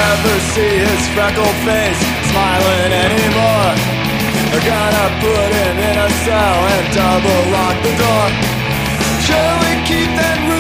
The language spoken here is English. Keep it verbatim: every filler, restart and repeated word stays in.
never see his freckled face smiling anymore. They're gonna put him in a cell and double lock the door. Shall we keep that room